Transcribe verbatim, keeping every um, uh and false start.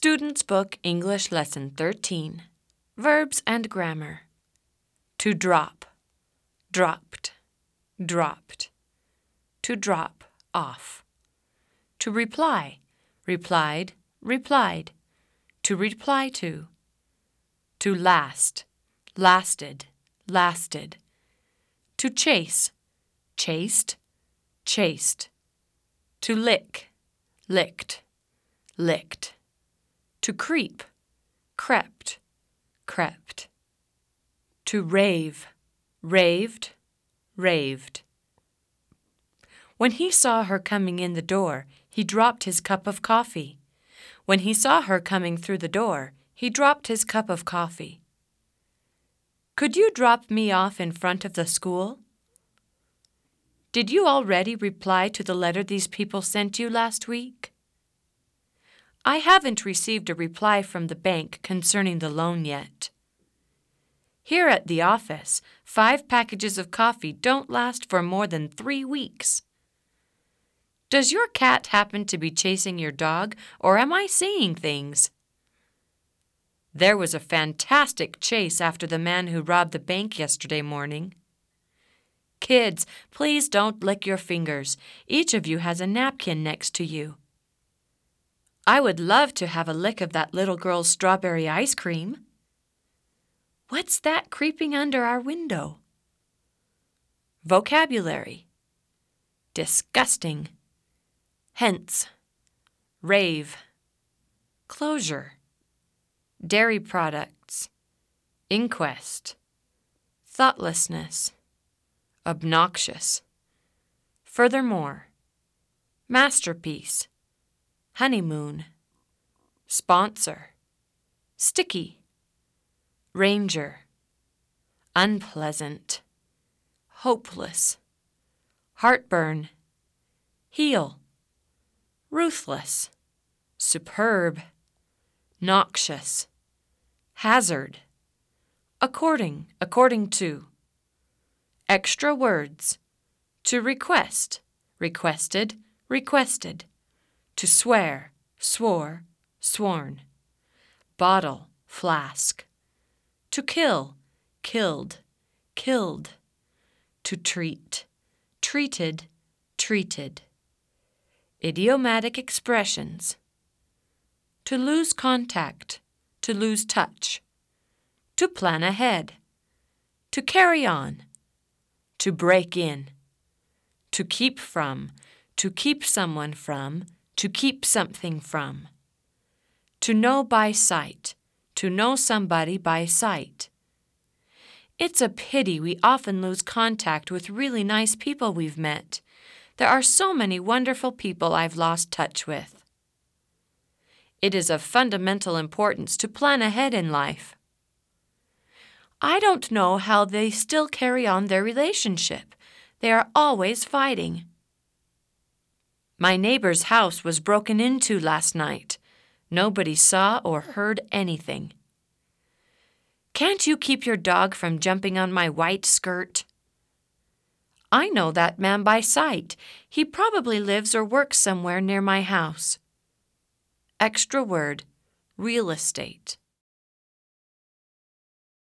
Student's Book English Lesson thirteen. Verbs and Grammar. To drop, dropped, dropped. To drop, off. To reply, replied, replied. To reply to. To last, lasted, lasted. To chase, chased, chased. To lick, licked, licked. To creep, crept, crept. To rave, raved, raved. When he saw her coming in the door, he dropped his cup of coffee. When he saw her coming through the door, he dropped his cup of coffee. Could you drop me off in front of the school? Did you already reply to the letter these people sent you last week? I haven't received a reply from the bank concerning the loan yet. Here at the office, five packages of coffee don't last for more than three weeks. Does your cat happen to be chasing your dog, or am I seeing things? There was a fantastic chase after the man who robbed the bank yesterday morning. Kids, please don't lick your fingers. Each of you has a napkin next to you. I would love to have a lick of that little girl's strawberry ice cream. What's that creeping under our window? Vocabulary. Disgusting. Hence. Rave. Closure. Dairy products. Inquest. Thoughtlessness. Obnoxious. Furthermore. Masterpiece. Honeymoon. Sponsor. Sticky. Ranger. Unpleasant. Hopeless. Heartburn. Heel. Ruthless. Superb. Noxious. Hazard. According, according to. Extra words. To request, requested, requested. To swear, swore, sworn. Bottle, flask. To kill, killed, killed. To treat, treated, treated. Idiomatic expressions. To lose contact, to lose touch. To plan ahead. To carry on. To break in. To keep from, to keep someone from, to keep something from. To know by sight, to know somebody by sight. It's a pity we often lose contact with really nice people we've met. There are so many wonderful people I've lost touch with. It is of fundamental importance to plan ahead in life. I don't know how they still carry on their relationship. They are always fighting. My neighbor's house was broken into last night. Nobody saw or heard anything. Can't you keep your dog from jumping on my white skirt? I know that man by sight. He probably lives or works somewhere near my house. Extra word, real estate.